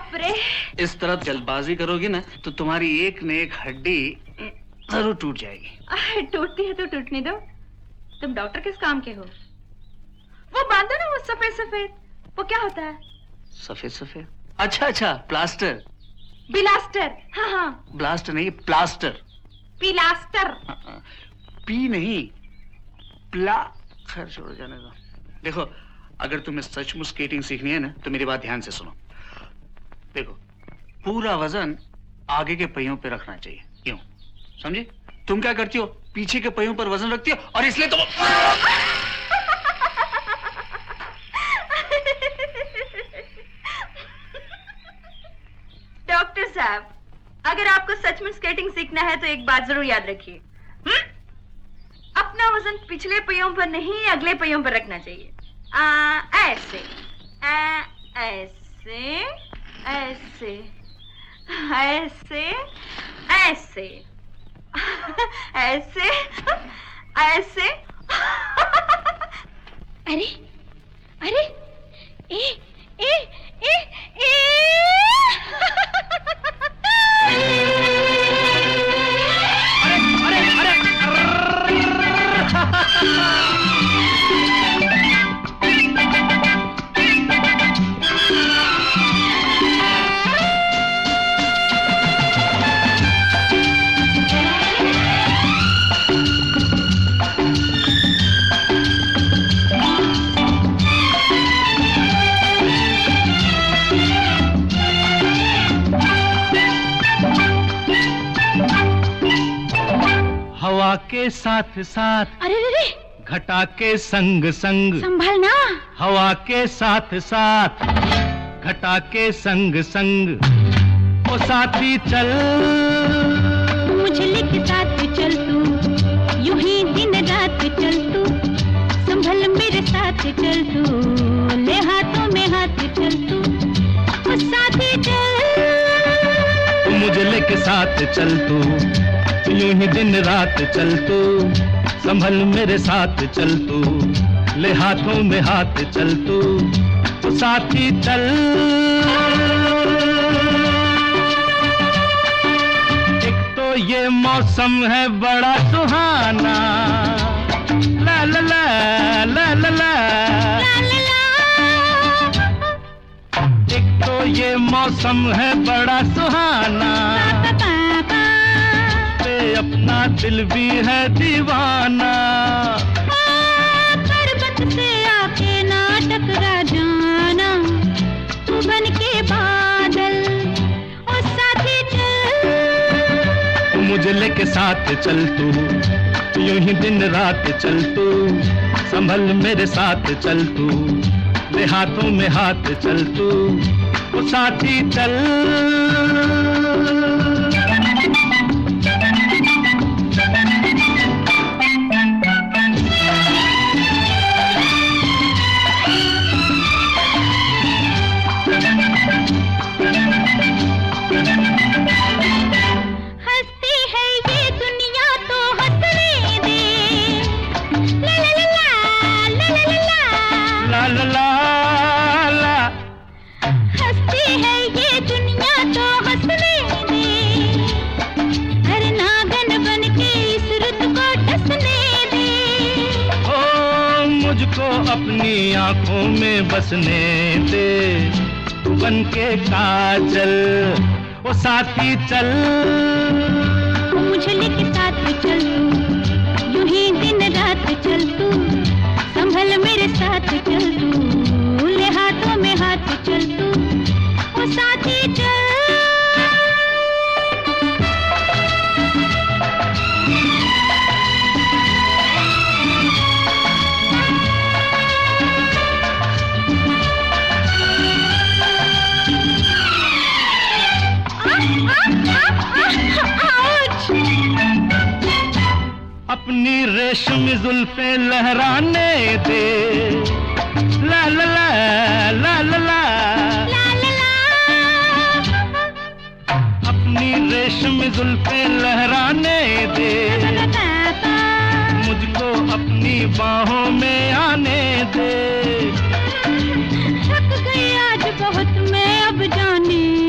बाप रे। इस तरह जल्दबाजी करोगी ना तो तुम्हारी एक न एक हड्डी जरूर टूट जाएगी। टूटती है तो टूटने दो। तुम डॉक्टर किस काम के हो? वो बांधो ना, वो सफेद सफेद, वो क्या होता है? सफेद सफेद? अच्छा, प्लास्टर। बिलास्टर। हाँ। ब्लास्टर नहीं, प्लास्टर। पिलास्टर। पी नहीं, खैर छोड़ो, जाने दो। देखो, अगर तुम्हें सचमुच स्केटिंग सीखनी है ना तो मेरी बात ध्यान से सुनो। देखो, पूरा वजन आगे के पहियों पे रखना चाहिए। क्यों? समझे? तुम क्या करती हो? पीछे के पहियों पर वजन रखती हो और इसलिए तुम डॉक्टर साहब, अगर आपको सचमुच स्केटिंग सीखना है तो एक बात जरूर याद रखिए। अपना वजन पिछले पहियों पर नहीं, अगले पहियों पर रखना चाहिए। ऐसे ऐसे ऐसे ऐसे ऐसे ऐसे ऐसे। अरे अरे ए ए ए ए हवा के साथ साथ, अरे रे, घटा के संग संग, संभलना। हवा के साथ साथ, घटा के संग संग, ओ साथी चल, मुझे के साथ चल तू, यूं ही दिन रात चल तू, संभल मेरे साथ चल तू, ले हाथों में हाथ चल तू, ओ साथी चल, मुझे लेके साथ चल तू, यूं ही दिन रात चल तू, संभल मेरे साथ चल तू, ले हाथों में हाथ चल तू, तो साथी चल। एक तो ये मौसम है बड़ा सुहाना, ला ला ला ला ला ला, एक तो ये मौसम है बड़ा सुहाना, अपना दिल भी है दीवाना, पर्वत से आके ना टकरा जाना, तू बन के बादल, ओ साथी चल, मुझे लेके साथ चल तू, यूं ही दिन रात चल तू, संभल मेरे साथ चल तू, ले हाथों में हाथ चल तू, ओ साथी चल। अपनी आंखों में बसने दे, तू बन के काजल, ओ साथी चल, मुझे लेके साथ चल तू, यूं ही दिन रात चल तू, संभल मेरे साथ चल तू, ले हाथों में हाथ चल तू, ओ साथी चल। अपनी रेशमी जुल्फें लहराने दे, ला ला ला ला ला ला, अपनी रेशमी जुल्फें लहराने दे, मुझको अपनी बाहों में आने दे, थक गई आज बहुत मैं अब जाने